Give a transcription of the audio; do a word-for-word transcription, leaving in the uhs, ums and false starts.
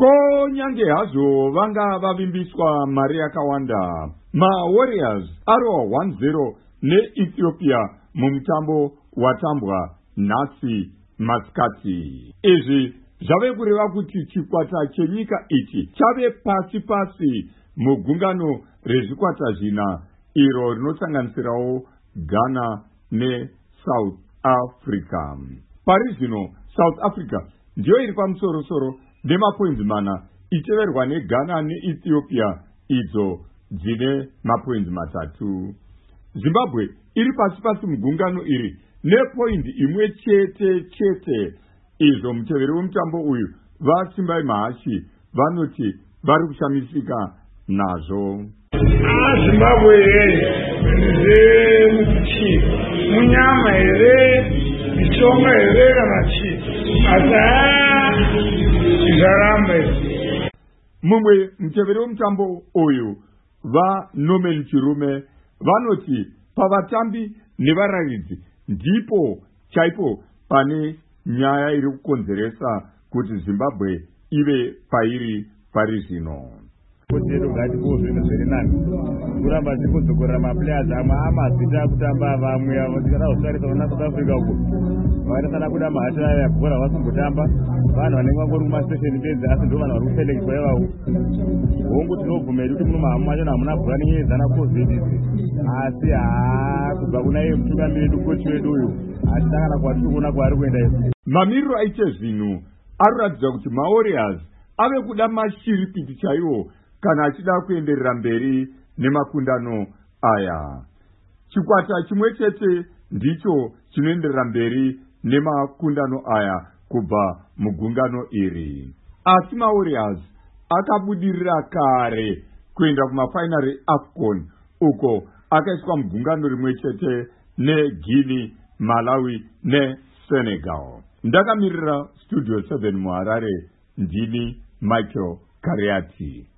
Konyange hazo vanga vavimbiswa mari yakawanda, maWarriors arwa one zero neEthiopia mumutambo watambwa nhasi masikati. Izvi zvave kureva kuti chikwata chenyika ichi chave pasi pasi mugungano rezvikwata zvina iro rinosanganisirawo Ghana neSouth Africa. Pari zvino South Africa ndiyo iri pamusoro-soro nemapoinzi mana ichiverwa neGhana neEthiopia idzo dzine mapoinzi matatu. Zimbabwe iri pasi pasi mugungano iri nepoindi imwe chete chete. Izvo muteveri wemutambo uyu vaSimbai Mahashi vanoti vari kushamisika nazvo. Zimbabwe ndezvemuchi munyama here mitonga here kana chii asi zvaramba. Mumwe muteveri wemutambo uyu vaNorman Chirume vanoti pavatambi nevararidzi ndipo chaipo pane nyaya iri kukonzeresa kuti Zimbabwe ive pairi pari zvino. Kuti ngatipo zvinhu zviri nani kuramba dzikuzokorera maplayers amwe amazita kutamba vamwe vatikada kusarisa vana South Africa uko vakasana kuda mahata aya bhora vasimbotamba vanhu vanenge vangori kumastation bedzi asi ndo vanhu vari kuselekitwa ivavo hongu tinobvumeri kuti muno mahamu macho hamuna bhora nenyezana covid asi haa kubva kuna iye mutungamiri wedu kochi wedu uyu hatisangana kwatiri kuona kwaari kuenda izvi. Mamiriro aite zvinhu anoratidza kuti maWarriors ave kuda mashiripiti chaiwo kana achida kuenderera mberi nemakundano aya. Chikwata chimwe chete ndicho chinoenderera mberi nemakundano aya kubva mugungano iri. Asi maWarriors akabudirira kare kuenda kumafainari AFCON uko akaiswa mugungano rimwe chete neGuinea, Malawi neSenegal. Ndakamirira Studio seven muHarare ndini Michael Kariati.